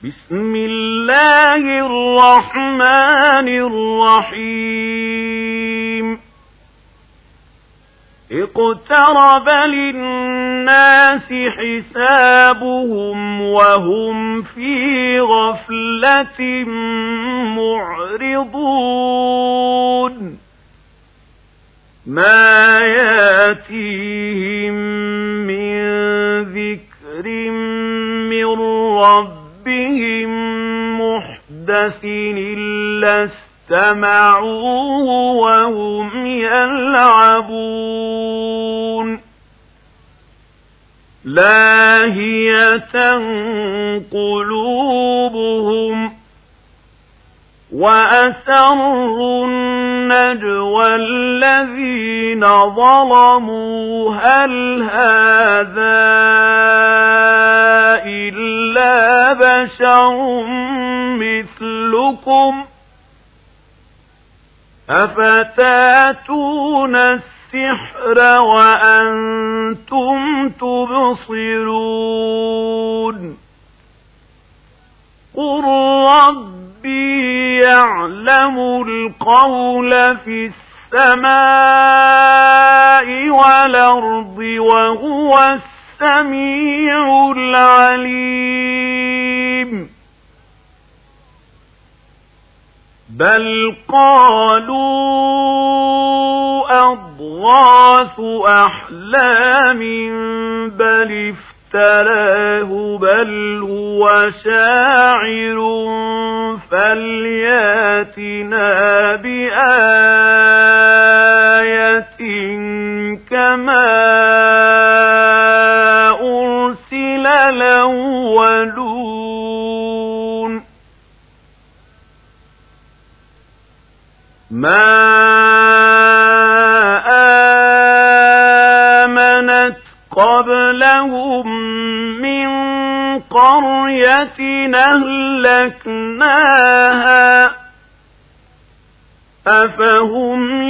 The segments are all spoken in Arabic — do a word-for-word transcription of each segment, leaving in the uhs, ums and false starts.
بسم الله الرحمن الرحيم اقترب للناس حسابهم وهم في غفلة معرضون ما ياتيهم من ذكر من ربهم محدث إلا استمعوه وهم يلعبون لاهية قلوبهم وأسروا النجوى الذين ظلموا هل هذا إلا بشر مثلكم أفتاتون السحر وأنتم تبصرون قل ربي يعلم القول في السماء والأرض وهو السميع العليم بل قالوا أضغاث أحلام بل افتراه بل هو شاعر فلياتنا بآية كما أرسل الأولون ما آمنت قبلهم من قرية أهلكناها أفهم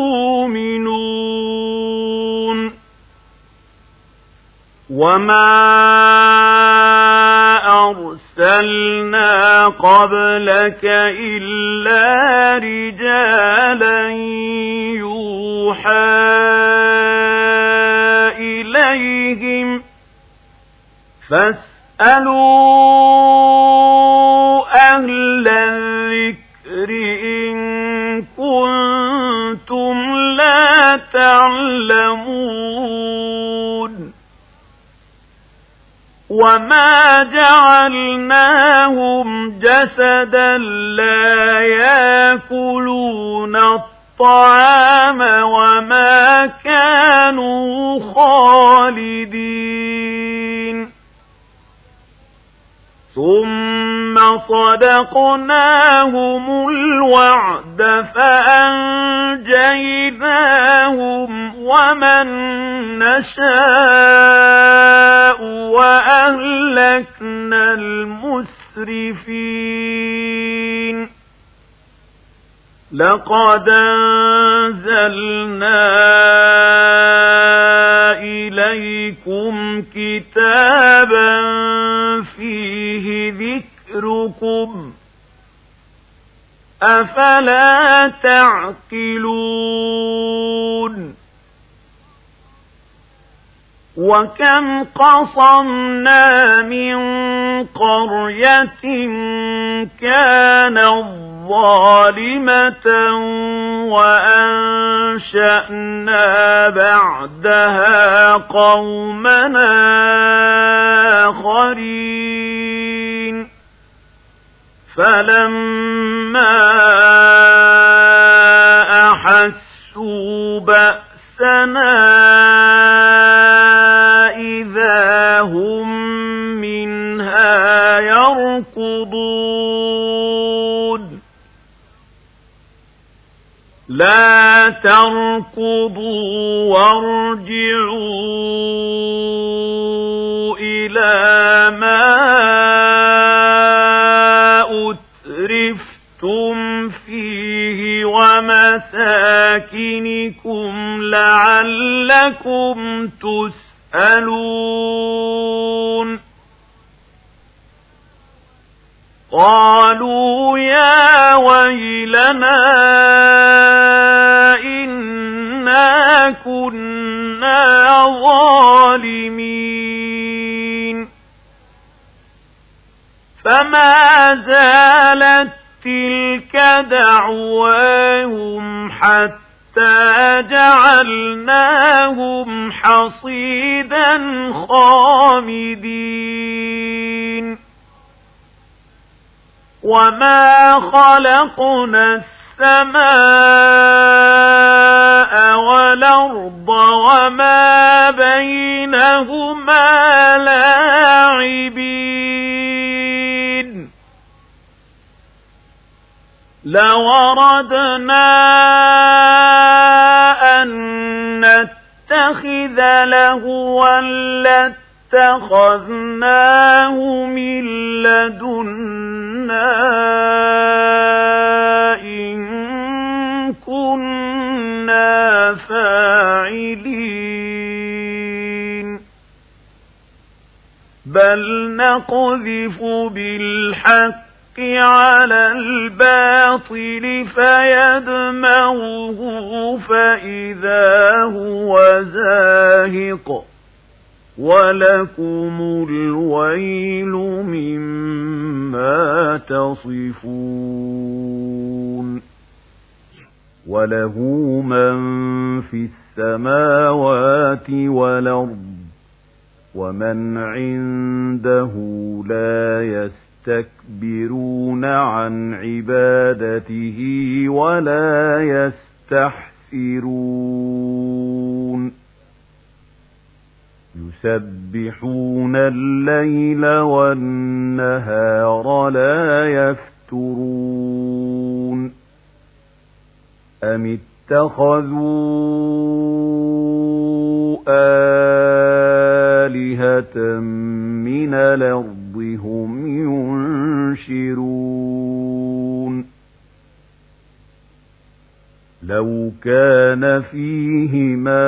يؤمنون وما أرسلنا قبلك إلا رجالا يوحى إليهم فاسألوا أهل الذكر إن كنتم لا تعلمون وما جعلناهم جسدا لا يأكلون الطعام وما كانوا خالدين ثم صدقناهم الوعد فأنجيناهم ومن نشاء وأهلكنا المسرفين لقد أنزلنا إليكم كتابا فيه ذكركم أفلا تعقلون وكم قصمنا من قرية كانت ظالمة وأنشأنا بعدها قومنا آخرين فلما أحسوا بأسنا إذا هم منها يركضون لا تركضوا وارجعوا إلى ما أترفتم فيه ومساكنكم لعلكم تسألون قالوا يا ويلنا إنا كنا ظالمين فما زالت تلك دعواهم حتى جعلناهم حصيدا خامدين وما خلقنا السماء والأرض وما بينهما لاعبين لو أردنا أن نتخذ لهوا لاتخذناه من لدنا إن كنا فاعلين بل نقذف بالحق على الباطل فيدمغه فإذا هو زاهق ولكم الويل مما تصفون وله من في السماوات والأرض ومن عنده لا يستكبرون عن عبادته ولا يستحسرون يسبحون الليل والنهار لا يفترون أم اتخذوا آلهة من الأرض هم ينشرون لو كان فيهما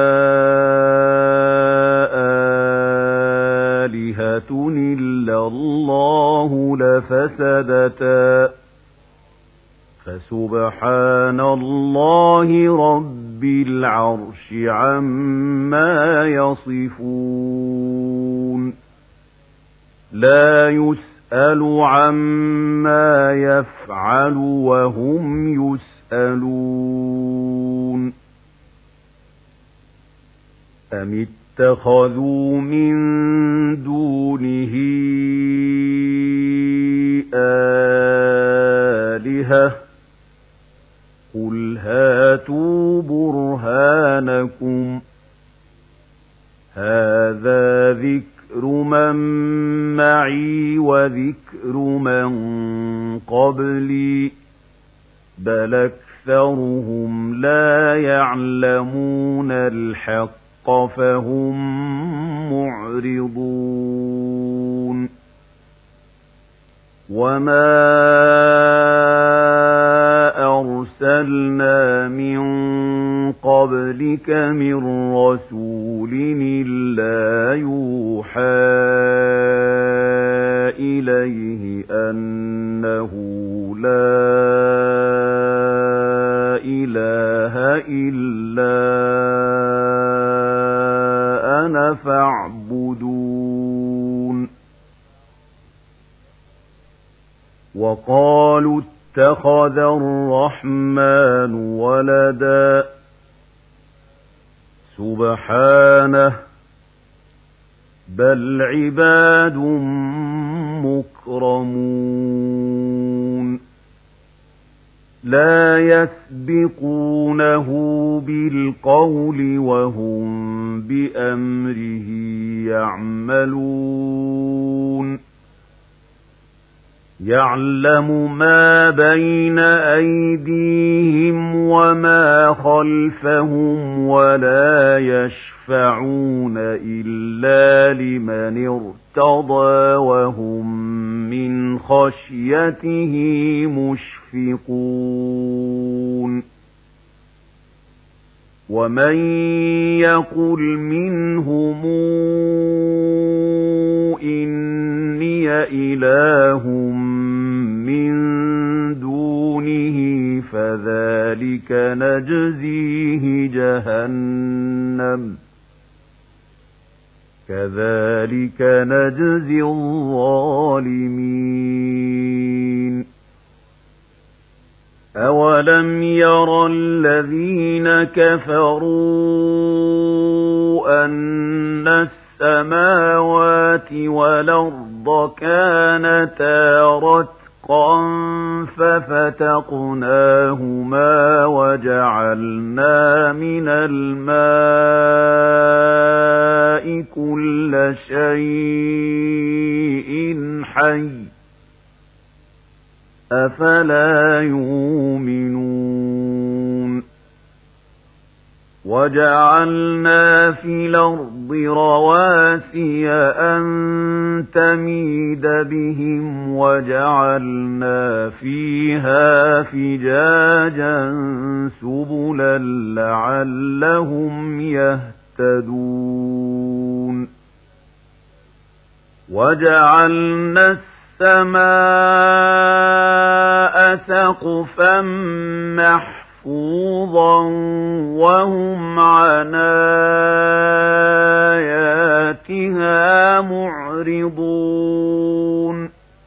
آلهة إلا الله لفسدتا فسبحان الله رب العرش عما يصفون لا يسأل عما يفعل وهم يسألون أم اتخذوا من دونه آلهة قل هاتوا برهانكم هذا ذكر من معي وذكر من قبلي بل أكثرهم لا يعلمون الحق فهم معرضون وما أرسلنا من قبلك من رسول إلا يوحى إليه أنه لا إله إلا أنا فاعبدون وقالوا اتخذ الرحمن ولدا سبحانه بل عباد مكرمون لا يسبقونه بالقول وهم بأمره يعملون يعلم ما بين أيديهم وما خلفهم ولا يشفعون إلا لمن ارتضى وهم من خشيته مشفقون ومن يقل منهم إني ألقي إله من دونه فذلك نجزيه جهنم كذلك نجزي الظالمين أولم ير الذين كفروا أن السماوات والأرض كانتا رتقا ففتقناهما وجعلنا من الماء كل شيء حي أفلا يؤمنون وجعلنا في الأرض رواسي أن تميد بهم وجعلنا فيها فجاجا سبلا لعلهم يهتدون وجعلنا السماء سقفا محفوظا وهم عن آياتها معرضون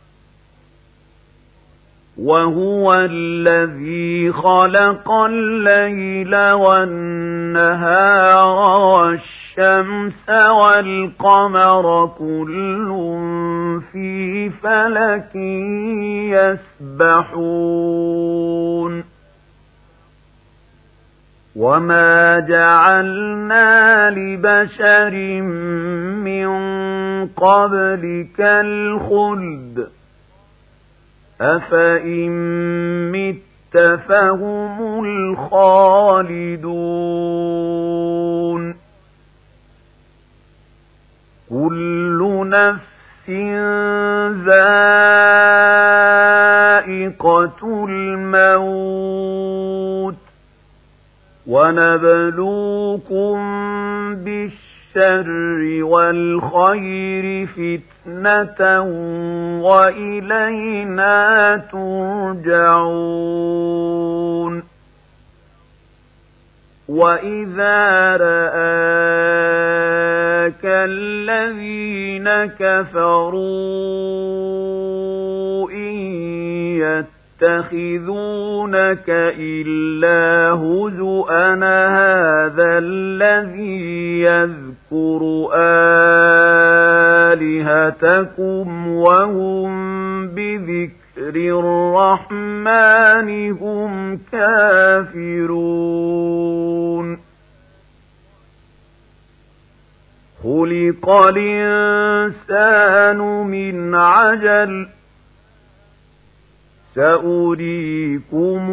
وهو الذي خلق الليل والنهار والشمس والقمر كل في فلك يسبحون وما جعلنا لبشر من قبلك الخلد أفإن مت فهم الخالدون كل نفس ذائقة الموت ونبلوكم بالشر والخير فتنة وإلينا ترجعون وإذا رآك الذين كفروا إن يتخذونك إلا هزؤا هذا الذي يذكر آلهتكم وهم بذكر الرحمن هم كافرون خلق الإنسان من عجل سأريكم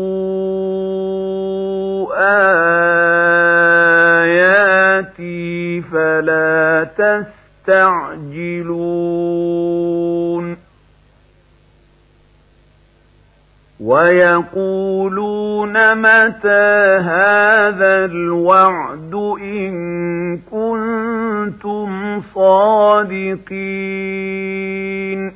آياتي فلا تستعجلون ويقولون متى هذا الوعد إن كنتم صادقين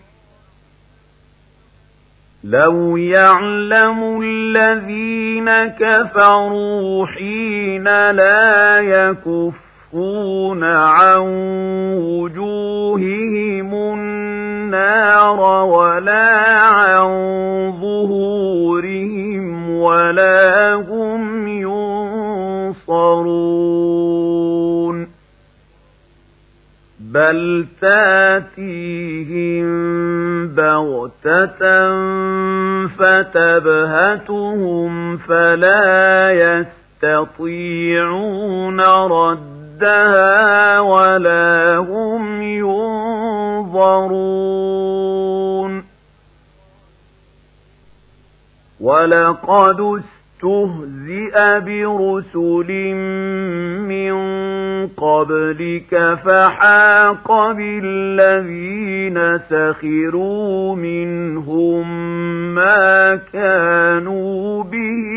لو يعلم الذين كفروا حين لا يكفون عن وجوههم النار ولا عن ظهورهم ولا هم ينصرون بل تاتيهم بغتة فتبهتهم فلا يستطيعون ردها ولا هم ينظرون ولقد استهزئ برسل من قبلك فحاق بالذين سخروا منهم ما كانوا به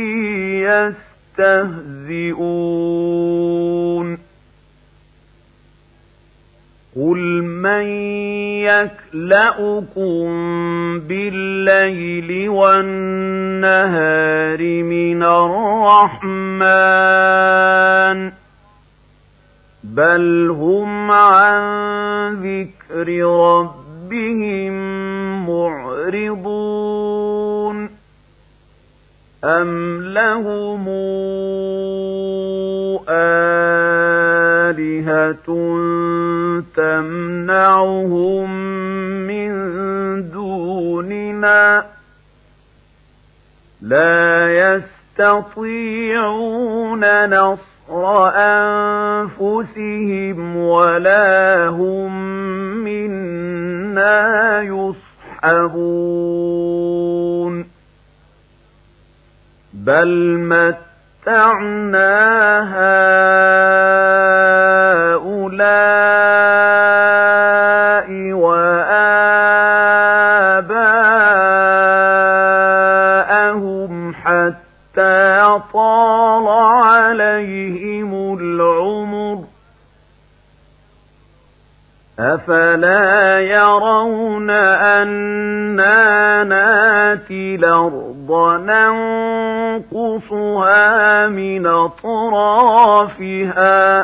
يستهزئون قل قُلْ مَن يَكْلَؤُكُم بِاللَّيْلِ وَالنَّهَارِ مِنَ الرَّحْمَنِ بَلْ هُمْ عَن ذِكْرِ رَبِّهِم مُّعْرِضُونَ أَمْ لَهُمْ آلِهَةٌ تَمْنَعُهُم مِّن دُونِنَا لَا يَسْتَطِيعُونَ نَصْرَ أَنفُسِهِمْ وَلَا هُم مِّنَّا يُصْحَبُونَ بَلْ مَتَّعْنَا هَٰؤُلَاءِ وَآبَاءَهُمْ حَتَّىٰ طَالَ عَلَيْهِمُ الْعُمُرُ أَفَلَا يَرَوْنَ أَنَّا نَأْتِي الْأَرْضَ نَنقُصُهَا مِنْ أَطْرَافِهَا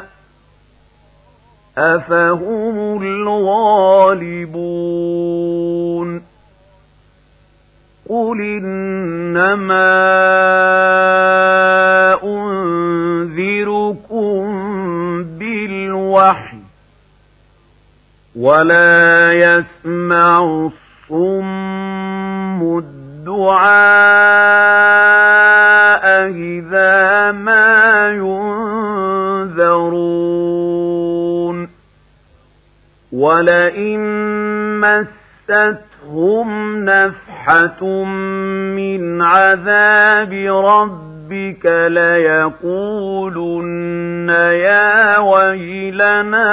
أَفَهُمُ الْغَالِبُونَ قُلْ إِنَّمَا أُنذِرُكُم بِالْوَحْيِ وَلَا يَسْمَعُ الصُّمُّ الدُّعَاءَ إِذَا مَا يُنذَرُونَ وَلَئِن مَّسَّتْهُمْ نَفْحَةٌ مِّنْ عَذَابِ رَبِّكَ لَيَقُولُنَّ يَا وَيْلَنَا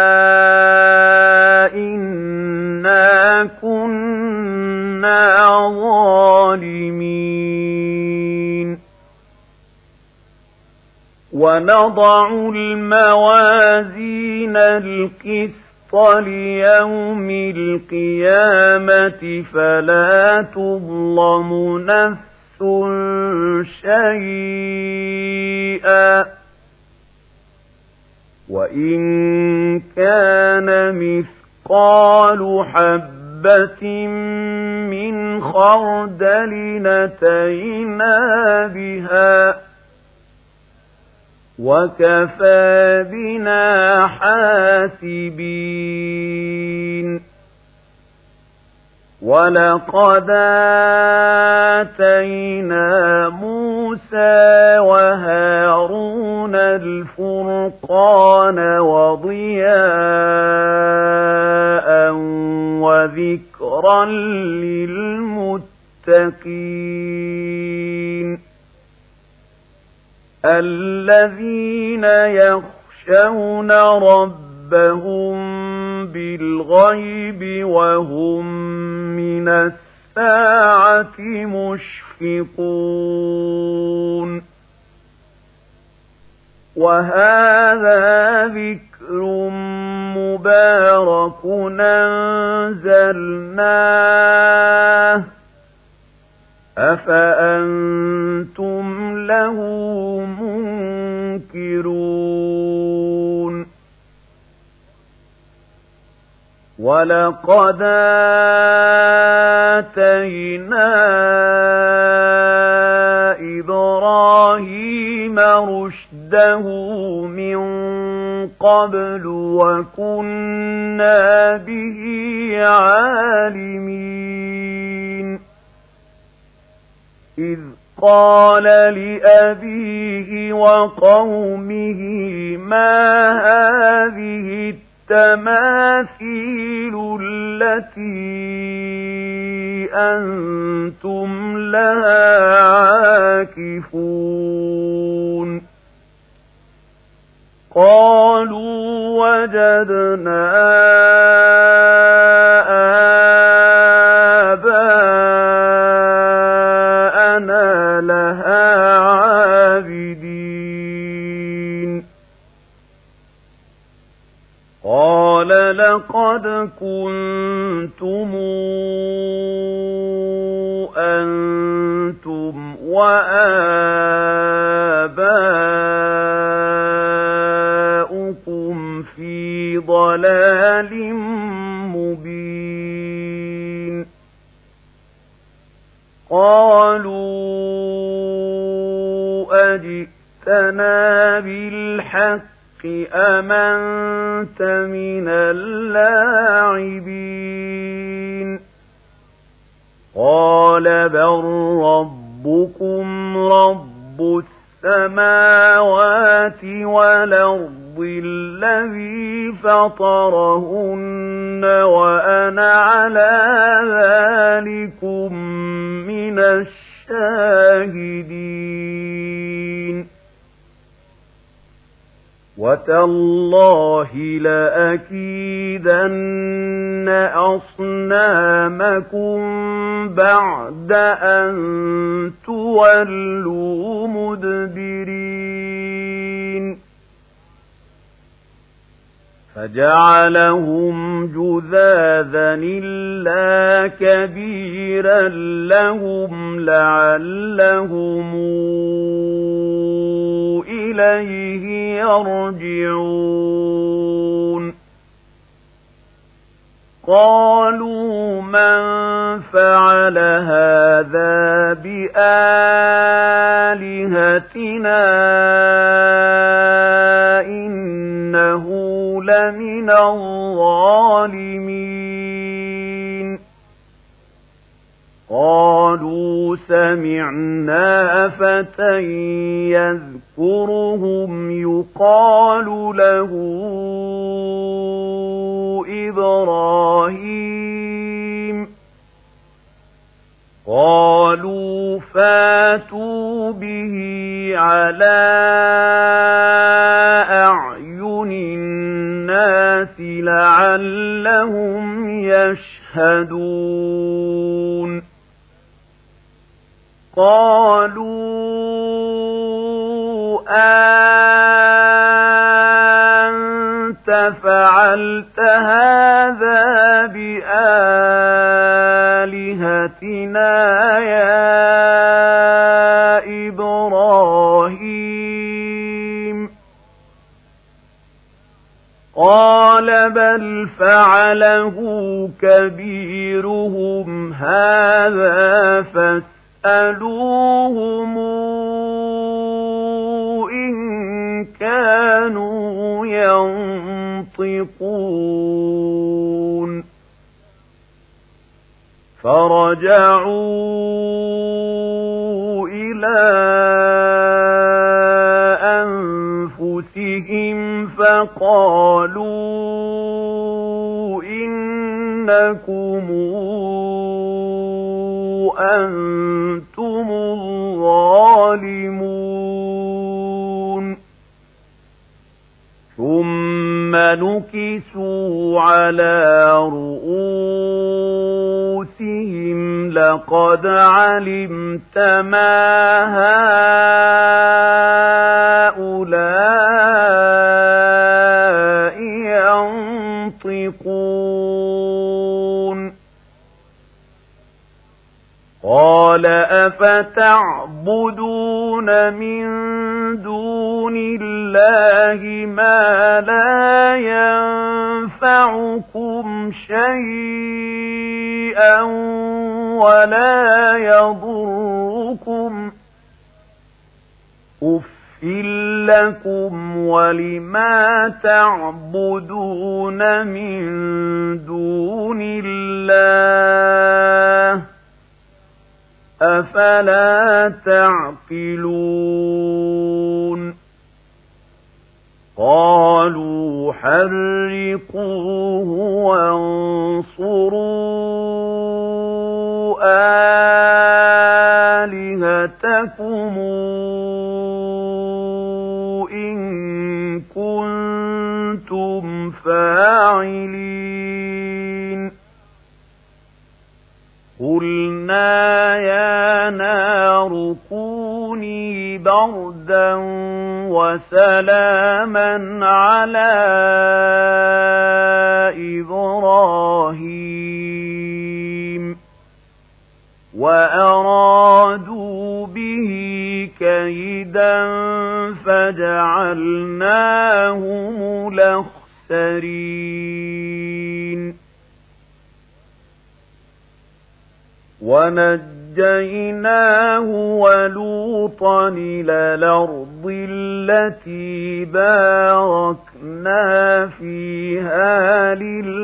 إِنَّا كُنَّا ظَالِمِينَ وَنَضَعُ الْمَوَازِينَ الْقِسْطَ لِيَوْمِ الْقِيَامَةِ فَلَا تُظْلَمُ نَفْسٌ شَيْئًا وَإِن كَانَ مِثْقَالُ حَبَّةٍ مِّنْ خَرْدَلٍ أَتَيْنَا بِهَا وَكَفَىٰ بِنَا حَاسِبِينَ وَلَقَدْ آتَيْنَا مُوسَىٰ وَهَارُونَ الْفُرْقَانَ وَضِيَاءً وَذِكْرًا لِّلْمُتَّقِينَ الَّذِينَ يَخْشَوْنَ رَبَّهُم بِالْغَيْبِ وَهُم مِّنَ السَّاعَةِ مُشْفِقُونَ وَهَٰذَا ذِكْرٌ مُّبَارَكٌ أَنزَلْنَاهُ أَفَأَنتُمْ لَهُ مُنكِرُونَ وَلَقَدْ آتَيْنَا إِبْرَاهِيمَ رُشْدَهُ مِن قَبْلُ وَكُنَّا بِهِ عَالِمِينَ إِذْ قَالَ لِأَبِيهِ وَقَوْمِهِ مَا هَٰذِهِ التَّمَاثِيلُ الَّتِي أَنتُمْ لَهَا عَاكِفُونَ قَالُوا وَجَدْنَا آبَاءَنَا لَهَا عَابِدِينَ قَالَ لَقَدْ وآباؤكم في ضلال مبين قالوا أجئتنا بالحق أم أنت من اللاعبين قال بل ربكم رب السماوات والأرض الذي فطرهن وأنا على ذلكم من الشاهدين وتالله لأكيدن أصنامكم بعد أن تولوا مدبرين فجعلهم جذاذا إلا كبيرا لهم لعلهم إليه يرجعون قالوا من فعل هذا بآلهتنا إنه لمن الظالمين قالوا سمعنا فتى يذكرهم يقال له إبراهيم قالوا فاتوا به على أعين الناس لعلهم يشهدون قالوا أنت فعلت هذا بآلهتنا يا إبراهيم قال بل فعله كبيرهم هذا فاسألوهم إن كانوا ينطقون فرجعوا إلى أنفسهم فقالوا إنكم أنتم الظالمون ثم نكسوا على رؤوسهم لقد علمت ما هؤلاء ينطقون قال أفتعبدون من دون الله ما لا ينفعكم شيئا ولا يضركم أف لكم ولما تعبدون من دون الله أفلا تعقلون قالوا حرقوه وانصروا آلهتكم إن كنتم فاعلين قلنا يا نار كوني بردا وسلاما على إبراهيم وأرادوا به كيدا فجعلناهم الأخسرين ونجيناه ولوطا إلى الأرض التي باركنا فيها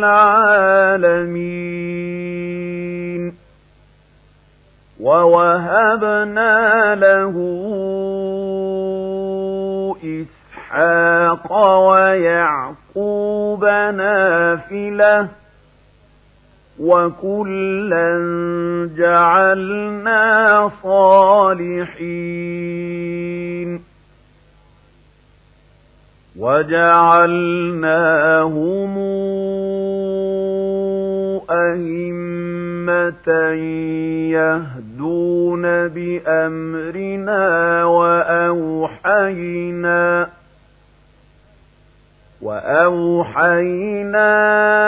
للعالمين ووهبنا له إسحاق ويعقوب نافلة وكلا جعلنا صالحين وجعلناهم أئمة يهدون بأمرنا وأوحينا وأوحينا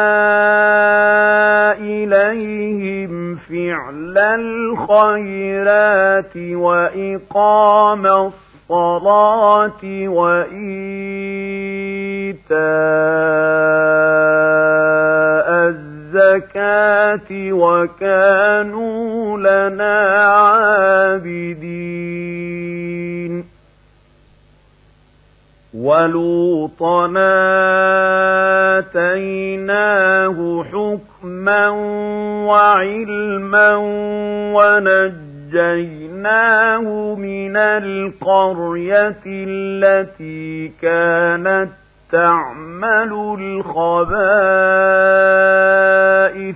إليهم فعل الخيرات وإقام الصلاة وإيتاء الزكاة وكانوا لنا عابدين ولوطا آتيناه حكما وعلما ونجيناه من القرية التي كانت تعمل الخبائث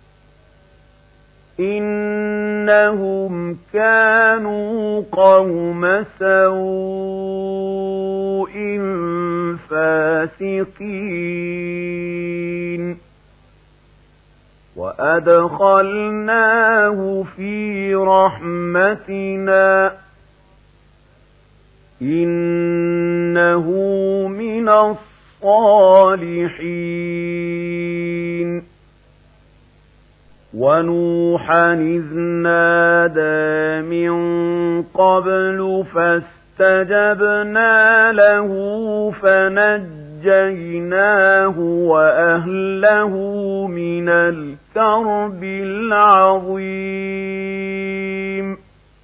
إنهم كانوا قوم سوء فاسقين وأدخلناه في رحمتنا إنه من الصالحين ونوحا إذ نادى من قبل فاستجبنا له فنجيناه وأهله من الكرب العظيم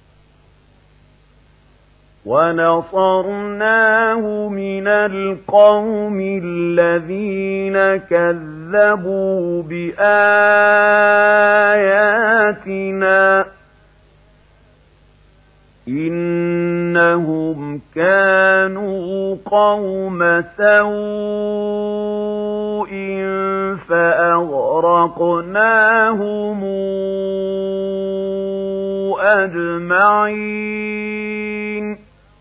ونصرناه من القوم الذين كذبوا بآياتنا إنهم كانوا قوم سوء فأغرقناهم أجمعين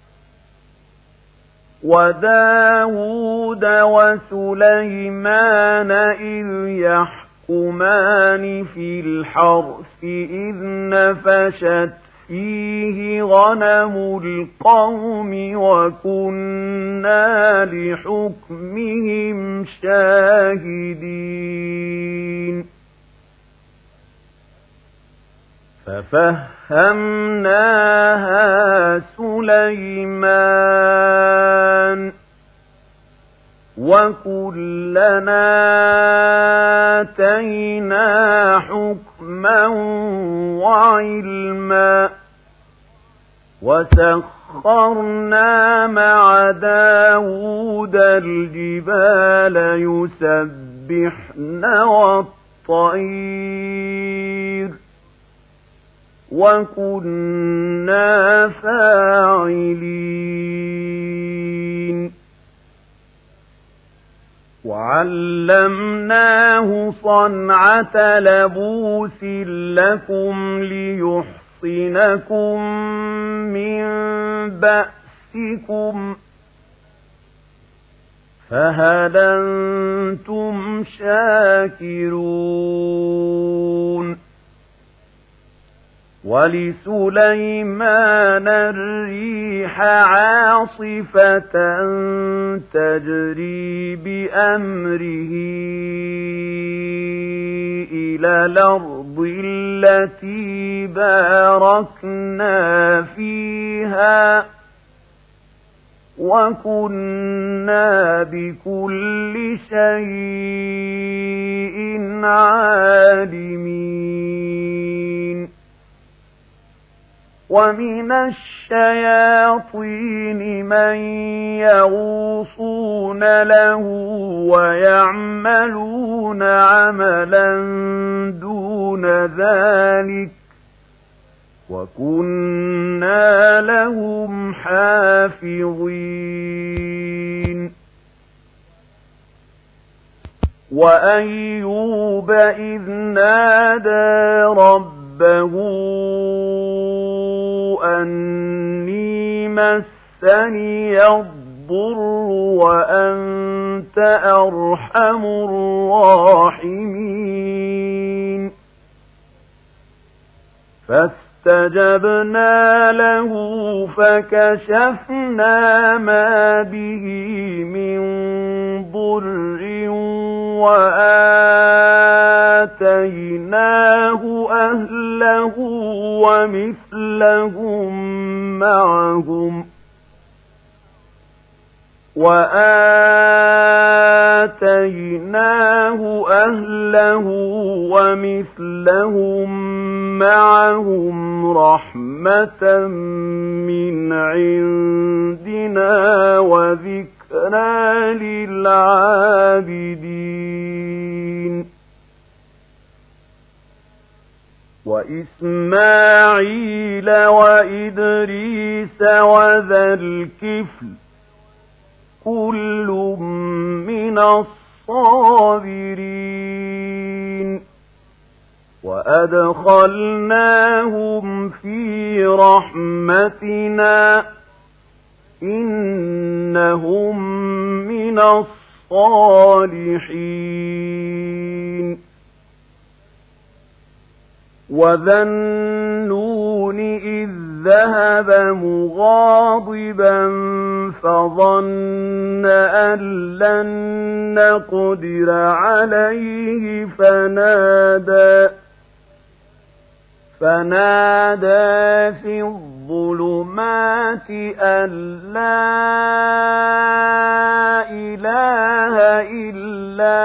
وداود وسليمان إذ يحكمان في الحرث إذ نفشت فيه غنم القوم وكنا لحكمهم شاهدين ففهمناها سليمان وكلنا آتينا حكما وعلما وسخرنا مع داود الجبال يسبحن والطير وكنا فاعلين وعلمناه صنعة لبوس لكم ليحصنكم من بأسكم فهل أنتم شاكرون ولسليمان الريح عاصفة تجري بأمره إلى الأرض التي باركنا فيها وكنا بكل شيء عالمين ومن الشياطين من يغوصون له ويعملون عملا دون ذلك وكنا لهم حافظين وأيوب إذ نادى ربه أني مسني الضر وأنت أرحم الراحمين فاستجبنا له فكشفنا ما به من ضر وآتيناه أهله ومثلهم معهم وآتيناه أهله ومثلهم معهم رحمة من عندنا وذكرى للعابدين وإسماعيل وإدريس وذا الكفل كل من الصابرين وأدخلناهم في رحمتنا إنهم من الصالحين وذا النون إذ ذهب مغاضبا فظن أن لن نقدر عليه فنادى فنادى في الظلمات أن لا إله إلا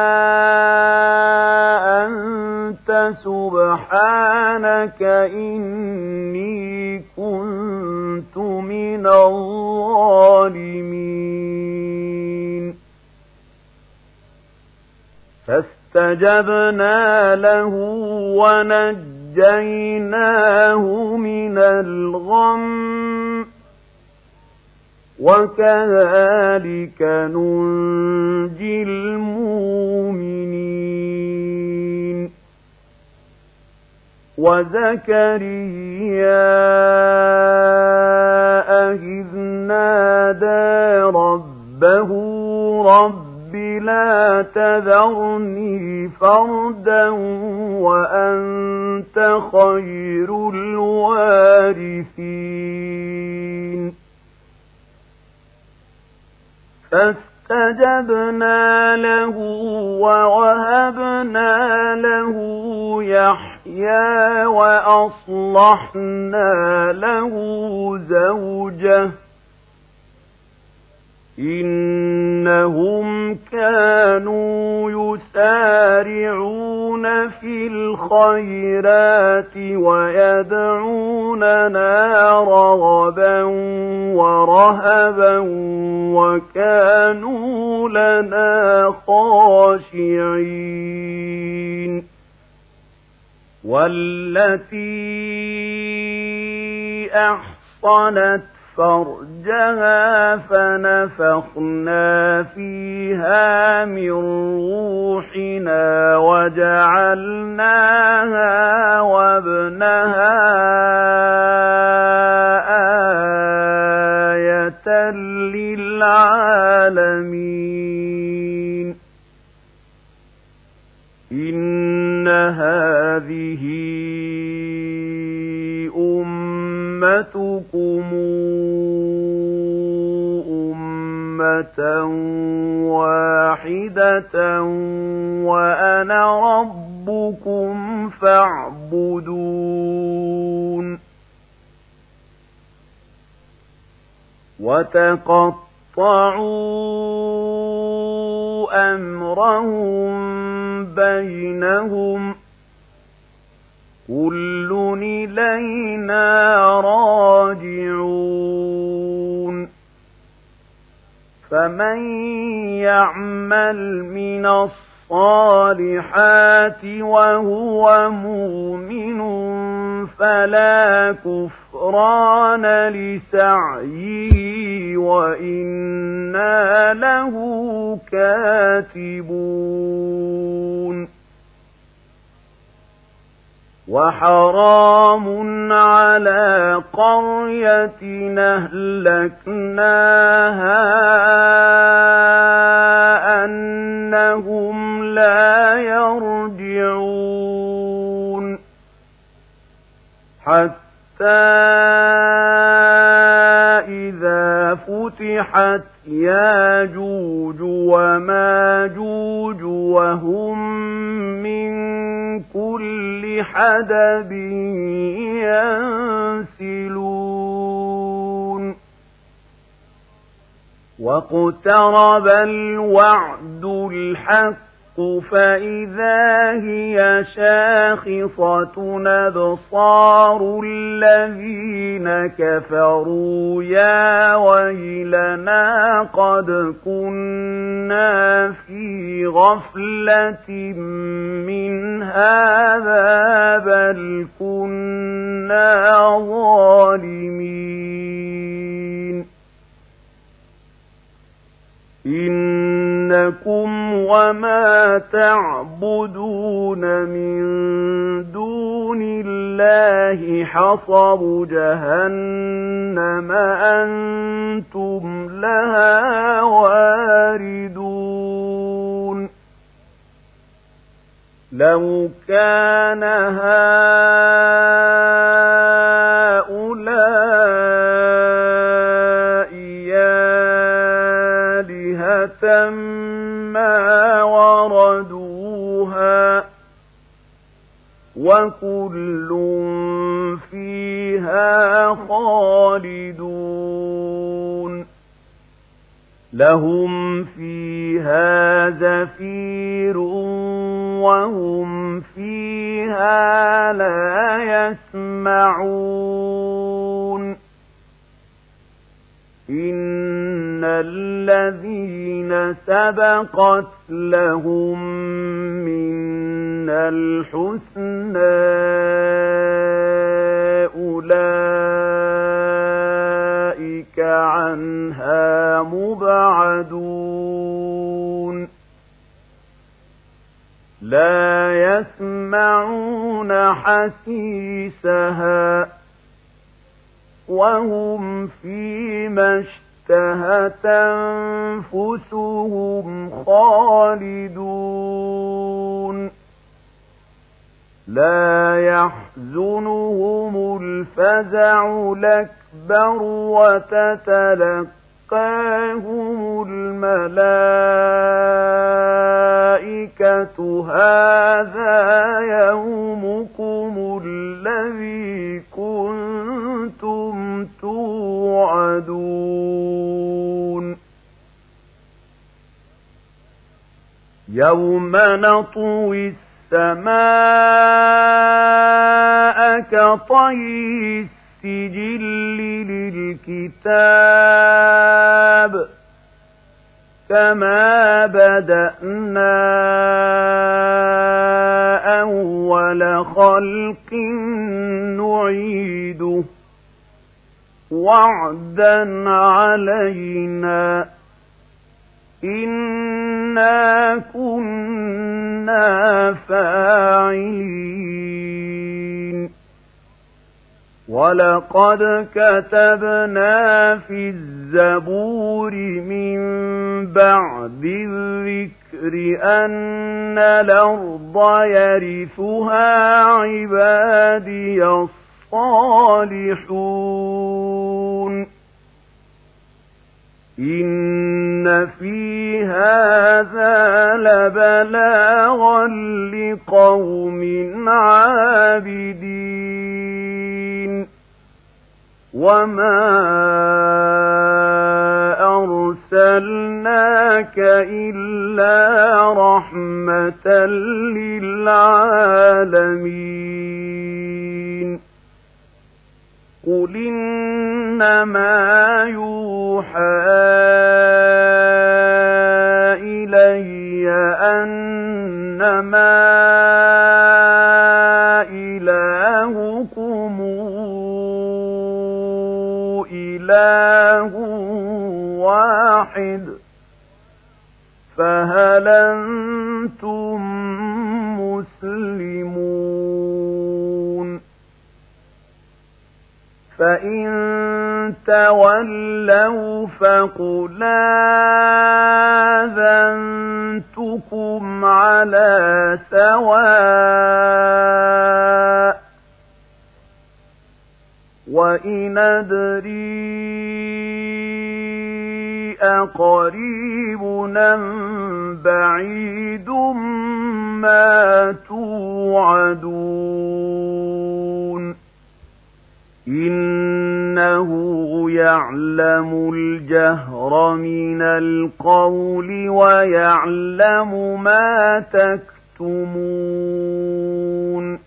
أنت سبحانك إني كنت من الظالمين فاستجبنا له ونجيناه من الغم وكذلك ننجي المؤمنين وزكريا إذ نادى ربه رب لا تذرني فردا وأنت خير الوارثين فاستجبنا له ووهبنا له يحيى وأصلحنا له زوجه إنهم كانوا يسارعون في الخيرات ويدعوننا رغبا ورهبا وكانوا لنا خاشعين والتي أحصنت فرجها فنفخنا فيها من روحنا وجعلناها وابنها آية للعالمين إن هذه أمتكم أمة واحدة وأنا ربكم فاعبدون وتقطعوا أمرهم بينهم كل إلينا راجعون فمن يعمل من الصالحات وهو مؤمن فلا كفران لسعيه وإنا له كاتبون وحرام على قرية أهلكناها أنهم لا يرجعون حتى إذا فتحت ياجوج وماجوج وهم من كل حدب ينسلون واقترب الوعد الحق فإذا هي شاخصة أبصار الذين كفروا يا ويلنا قد كنا في غفلة من هذا بل كنا ظالمين إنكم وما تعبدون من دون الله حصب جهنم أنتم لها واردون لو كان هؤلاء آلهة ما وردوها وكل فيها خالدون لهم فيها زفير وهم فيها لا يسمعون إن الذين سبقت لهم من الحسنى أولئك عنها مبعدون لا يسمعون حسيسها وهم فيما اشتهت أنفسهم خالدون لا يحزنهم الفزع الأكبر وتتلقاهم الملائكة هذا يومكم الذي كنتم توعدون يوم نطوي السماء كطي السجل للكتاب كما بدأنا أول خلق نعيده وعدا علينا إنا كنا فاعلين ولقد كتبنا في الزبور من بعد الذكر أن الأرض يرثها عبادي الصالحون إن في هذا لبلاغا لقوم عابدين وما أرسلناك إلا رحمة للعالمين قل إنما يوحى إلي أنما إلهكم إله واحد فهل أنتم مسلمون فإن تولوا فقل آذنتكم على سواء وإن أدري أقريب أم بعيد ما توعدون إنه يعلم الجهر من القول ويعلم ما تكتمون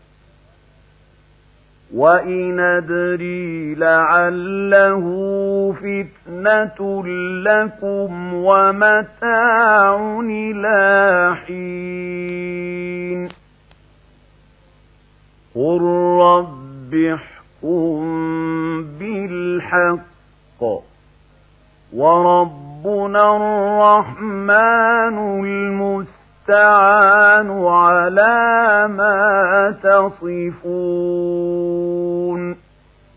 وإن أدري لعله فتنة لكم ومتاع إلى حين قل رب احكم بالحق وربنا الرحمن المستعان على ما تصفون